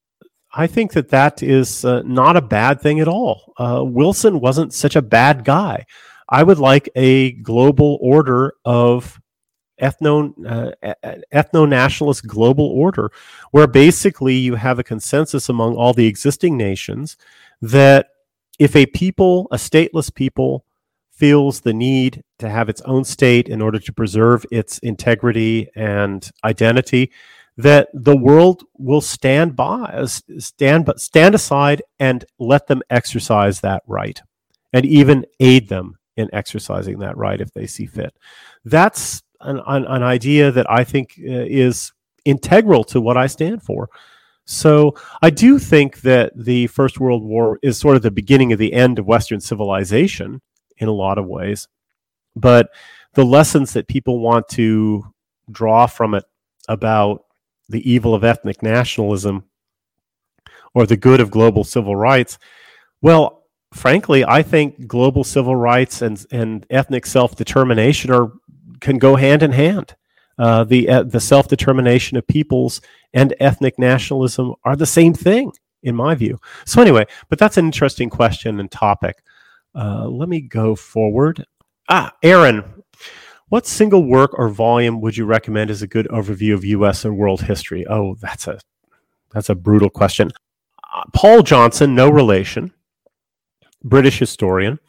I think that that is uh, not a bad thing at all. Uh, Wilson wasn't such a bad guy. I would like a global order of ethno uh, ethno-nationalist global order, where basically you have a consensus among all the existing nations that if a people, a stateless people, feels the need to have its own state in order to preserve its integrity and identity, that the world will stand by, stand, but stand aside and let them exercise that right, and even aid them in exercising that right if they see fit. That's an, an, an idea that I think uh, is integral to what I stand for. So I do think that the First World War is sort of the beginning of the end of Western civilization in a lot of ways. But the lessons that people want to draw from it about the evil of ethnic nationalism or the good of global civil rights, well, frankly, I think global civil rights and, and ethnic self-determination are can go hand in hand. Uh, the uh, the self-determination of peoples and ethnic nationalism are the same thing, in my view. So anyway, but that's an interesting question and topic. Uh, let me go forward. Ah, Aaron, what single work or volume would you recommend as a good overview of U S and world history? Oh, that's a that's a brutal question. Uh, Paul Johnson, no relation, British historian,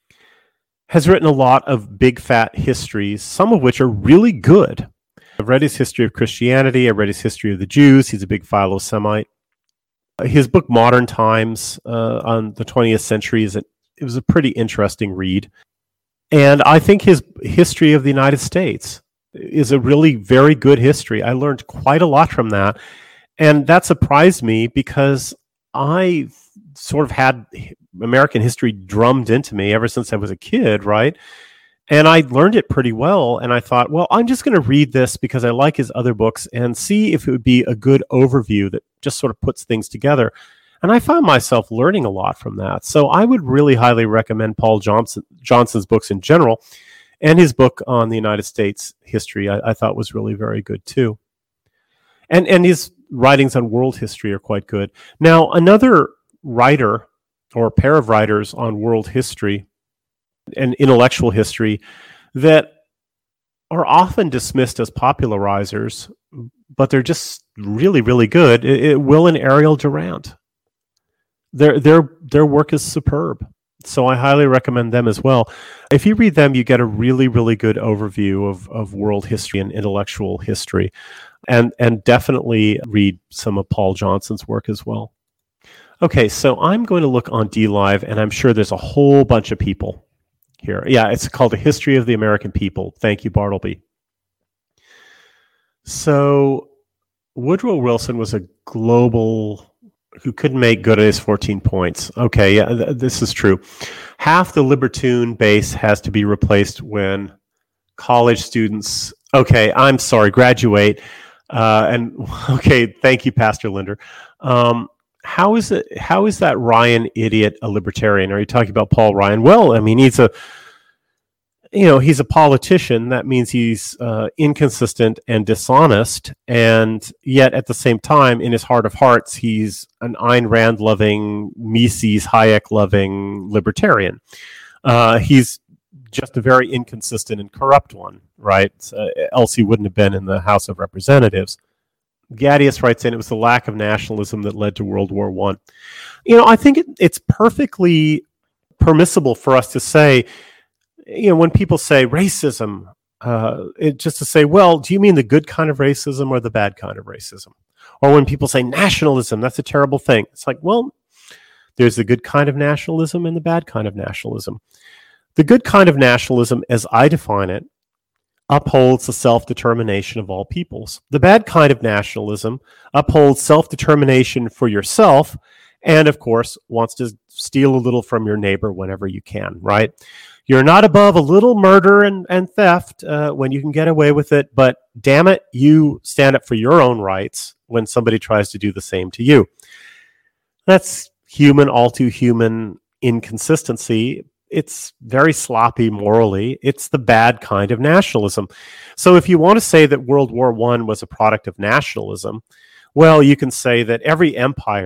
has written a lot of big fat histories, some of which are really good. I've read his history of Christianity. I read his history of the Jews. He's a big Philo-Semite. His book, Modern Times uh, on the twentieth century, is a, it was a pretty interesting read. And I think his history of the United States is a really very good history. I learned quite a lot from that. And that surprised me because I sort of had American history drummed into me ever since I was a kid, right? And I learned it pretty well. And I thought, well, I'm just going to read this because I like his other books and see if it would be a good overview that just sort of puts things together. And I found myself learning a lot from that. So I would really highly recommend Paul Johnson, Johnson's books in general, and his book on the United States history I, I thought was really very good too. And, and his writings on world history are quite good. Now, another writer or pair of writers on world history and intellectual history that are often dismissed as popularizers, but they're just really, really good. It, it, Will and Ariel Durant. Their their their work is superb. So I highly recommend them as well. If you read them, you get a really, really good overview of, of world history and intellectual history. And and definitely read some of Paul Johnson's work as well. Okay, so I'm going to look on DLive, and I'm sure there's a whole bunch of people here. Yeah, it's called A History of the American People. Thank you, Bartleby. So Woodrow Wilson was a global who couldn't make good at his fourteen points. Okay, yeah, th- this is true. Half the Libertune base has to be replaced when college students, okay, I'm sorry, graduate. Uh, and okay, thank you, Pastor Linder. Um, how is it? How is that Ryan idiot a libertarian? Are you talking about Paul Ryan? Well, I mean, he's a, you know, he's a politician. That means he's uh, inconsistent and dishonest, and yet at the same time, in his heart of hearts, he's an Ayn Rand loving, Mises Hayek loving libertarian. Uh, he's just a very inconsistent and corrupt one, right? Uh, else he wouldn't have been in the House of Representatives. Gadius writes in, it was the lack of nationalism that led to World War One. You know, I think it, it's perfectly permissible for us to say, you know, when people say racism, uh, it, just to say, well, do you mean the good kind of racism or the bad kind of racism? Or when people say nationalism, that's a terrible thing. It's like, well, there's the good kind of nationalism and the bad kind of nationalism. The good kind of nationalism, as I define it, upholds the self-determination of all peoples. The bad kind of nationalism upholds self-determination for yourself and, of course, wants to steal a little from your neighbor whenever you can, right? You're not above a little murder and, and theft uh, when you can get away with it, but damn it, you stand up for your own rights when somebody tries to do the same to you. That's human, all too human inconsistency. It's very sloppy morally. It's the bad kind of nationalism. So if you want to say that World War One was a product of nationalism, well, you can say that every empire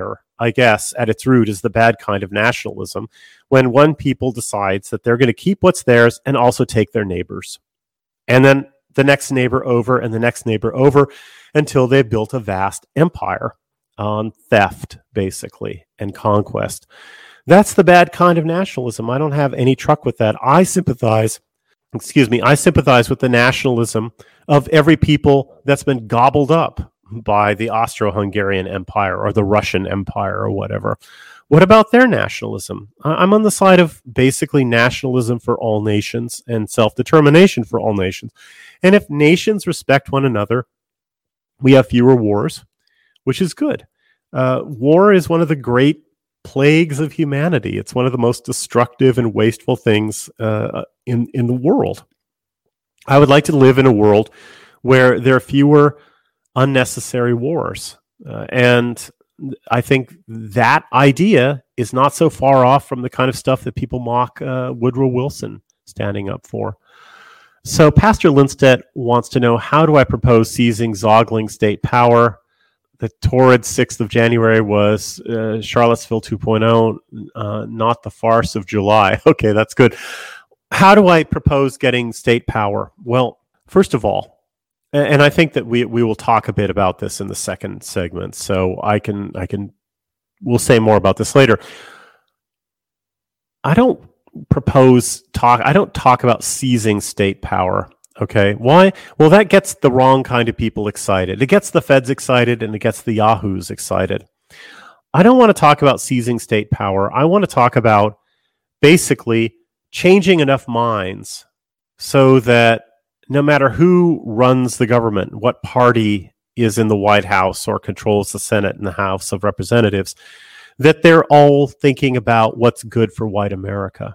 I guess, at its root is the bad kind of nationalism, when one people decides that they're going to keep what's theirs and also take their neighbors. And then the next neighbor over and the next neighbor over until they've built a vast empire on theft, basically, and conquest. That's the bad kind of nationalism. I don't have any truck with that. I sympathize, excuse me, I sympathize with the nationalism of every people that's been gobbled up by the Austro-Hungarian Empire or the Russian Empire or whatever. What about their nationalism? I'm on the side of basically nationalism for all nations and self-determination for all nations. And if nations respect one another, we have fewer wars, which is good. Uh, war is one of the great plagues of humanity. It's one of the most destructive and wasteful things uh, in, in the world. I would like to live in a world where there are fewer unnecessary wars. Uh, and I think that idea is not so far off from the kind of stuff that people mock uh, Woodrow Wilson standing up for. So Pastor Lindstedt wants to know, how do I propose seizing Zogling state power? The torrid sixth of January was uh, Charlottesville two point oh, uh, not the farce of July. Okay, that's good. How do I propose getting state power? Well, first of all, and I think that we we will talk a bit about this in the second segment, so I can I can we'll say more about this later. I don't propose talk. I don't talk about seizing state power. Okay, why? Well, that gets the wrong kind of people excited. It gets the feds excited, and it gets the yahoos excited. I don't want to talk about seizing state power. I want to talk about basically changing enough minds so that no matter who runs the government, what party is in the White House or controls the Senate and the House of Representatives, that they're all thinking about what's good for white America.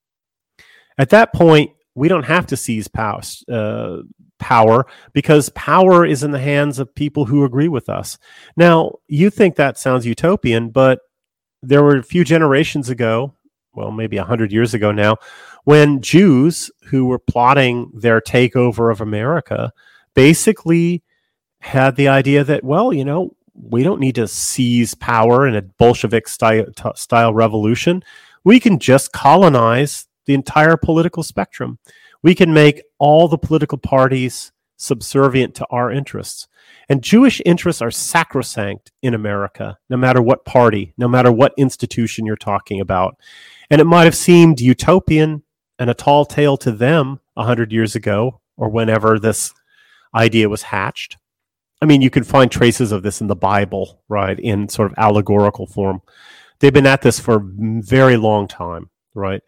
At that point, we don't have to seize power, uh, power because power is in the hands of people who agree with us. Now, you think that sounds utopian, but there were a few generations ago, well, maybe one hundred years ago now, when Jews who were plotting their takeover of America basically had the idea that, well, you know, we don't need to seize power in a Bolshevik style, t- style revolution. We can just colonize the entire political spectrum. We can make all the political parties subservient to our interests. And Jewish interests are sacrosanct in America, no matter what party, no matter what institution you're talking about. And it might have seemed utopian and a tall tale to them one hundred years ago, or whenever this idea was hatched. I mean, you can find traces of this in the Bible, right, in sort of allegorical form. They've been at this for a very long time, right?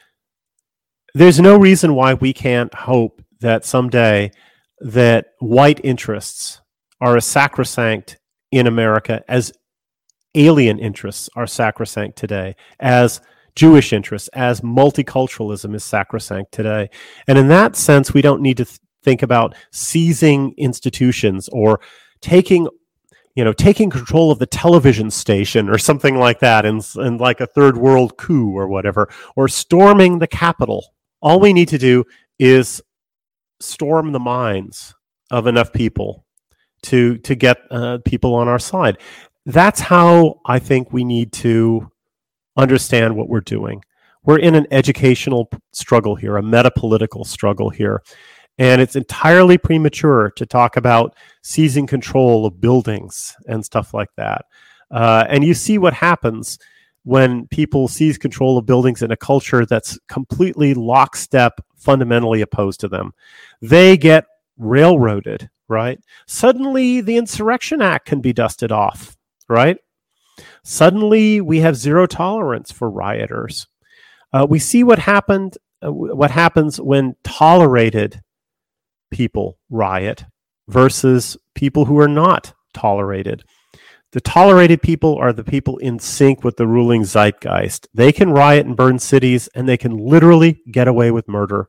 There's no reason why we can't hope that someday that white interests are as sacrosanct in America as alien interests are sacrosanct today, as Jewish interests, as multiculturalism is sacrosanct today. And in that sense, we don't need to th- think about seizing institutions or taking, you know, taking control of the television station or something like that in, in like a third world coup or whatever, or storming the Capitol. All we need to do is storm the minds of enough people to to get uh, people on our side. That's how I think we need to understand what we're doing. We're in an educational struggle here, a metapolitical struggle here, and it's entirely premature to talk about seizing control of buildings and stuff like that. Uh, and you see what happens when people seize control of buildings in a culture that's completely lockstep, fundamentally opposed to them. They get railroaded, right? Suddenly, the Insurrection Act can be dusted off, right? Suddenly, we have zero tolerance for rioters. Uh, we see what happened, uh, what happens when tolerated people riot versus people who are not tolerated. The tolerated people are the people in sync with the ruling zeitgeist. They can riot and burn cities, and they can literally get away with murder.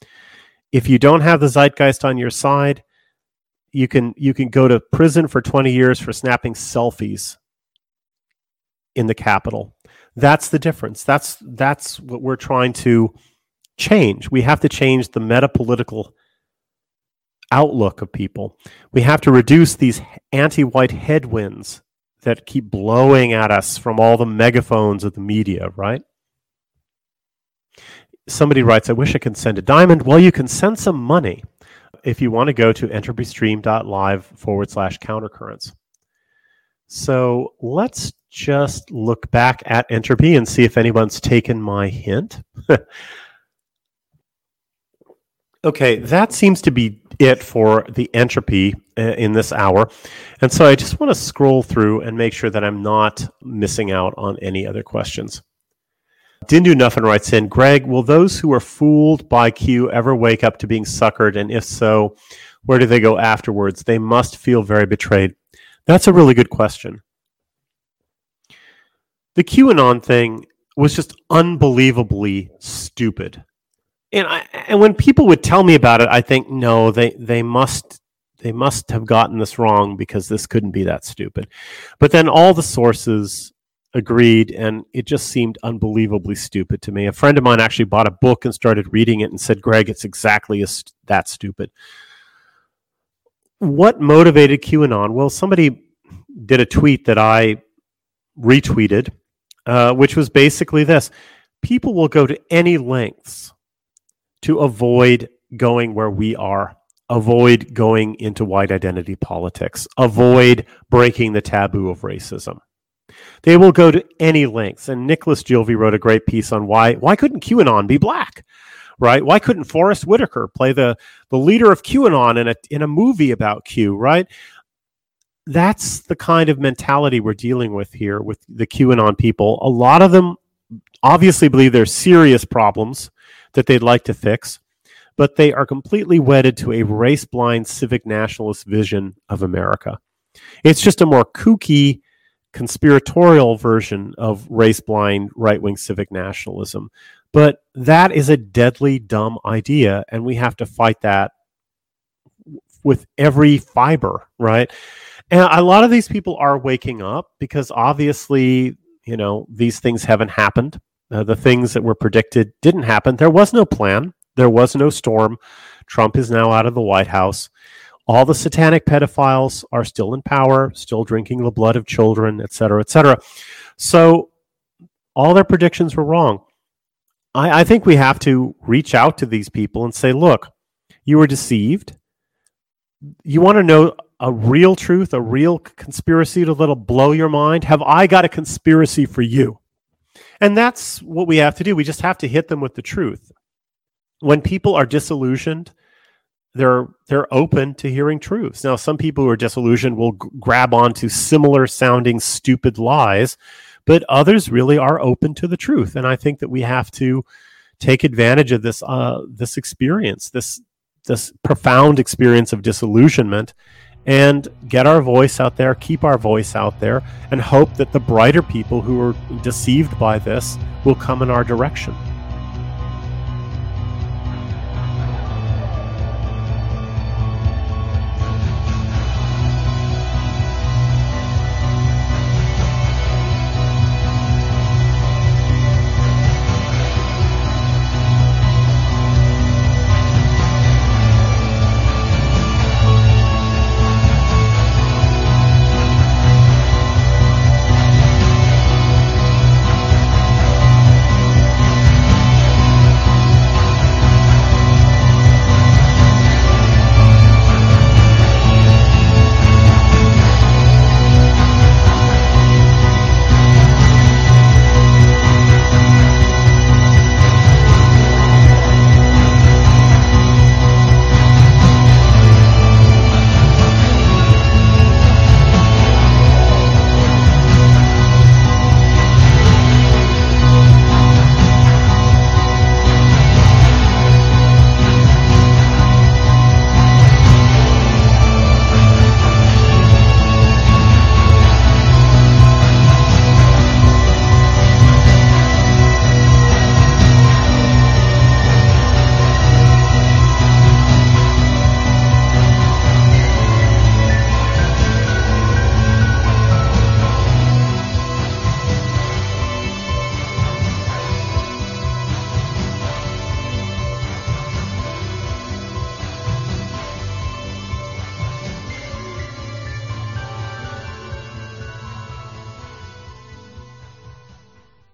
If you don't have the zeitgeist on your side, you can you can go to prison for twenty years for snapping selfies in the Capitol. That's the difference. That's that's what we're trying to change. We have to change the metapolitical outlook of people. We have to reduce these anti-white headwinds that keep blowing at us from all the megaphones of the media, right? Somebody writes, I wish I could send a diamond. Well, you can send some money if you want to go to entropystream.live forward slash countercurrents. So let's just look back at Entropy and see if anyone's taken my hint. Okay, that seems to be it for the entropy uh, in this hour. And so I just want to scroll through and make sure that I'm not missing out on any other questions. Dindu Nuffin writes in, Greg, will those who are fooled by Q ever wake up to being suckered? And if so, where do they go afterwards? They must feel very betrayed. That's a really good question. The QAnon thing was just unbelievably stupid. And I, and when people would tell me about it, I think, no, they, they must they must have gotten this wrong because this couldn't be that stupid. But then all the sources agreed, and it just seemed unbelievably stupid to me. A friend of mine actually bought a book and started reading it and said, Greg, it's exactly as, that stupid. What motivated QAnon? Well, somebody did a tweet that I retweeted, uh, which was basically this. People will go to any lengths to avoid going where we are, avoid going into white identity politics, avoid breaking the taboo of racism. They will go to any lengths. And Nicholas Gilvey wrote a great piece on why why couldn't QAnon be black, right? Why couldn't Forrest Whitaker play the, the leader of QAnon in a, in a movie about Q, right? That's the kind of mentality we're dealing with here with the QAnon people. A lot of them obviously believe there's serious problems that they'd like to fix, but they are completely wedded to a race-blind civic nationalist vision of America. It's just a more kooky, conspiratorial version of race-blind right-wing civic nationalism. But that is a deadly dumb idea, and we have to fight that with every fiber, right? And a lot of these people are waking up because obviously, you know, these things haven't happened. Uh, the things that were predicted didn't happen. There was no plan. There was no storm. Trump is now out of the White House. All the satanic pedophiles are still in power, still drinking the blood of children, et cetera, et cetera. So all their predictions were wrong. I, I think we have to reach out to these people and say, look, you were deceived. You want to know a real truth, a real conspiracy that'll blow your mind? Have I got a conspiracy for you? And that's what we have to do. We just have to hit them with the truth. When people are disillusioned, they're they're open to hearing truths. Now, some people who are disillusioned will g- grab onto similar sounding stupid lies, but others really are open to the truth. And I think that we have to take advantage of this uh, this experience, this this profound experience of disillusionment, and get our voice out there, keep our voice out there, and hope that the brighter people who are deceived by this will come in our direction.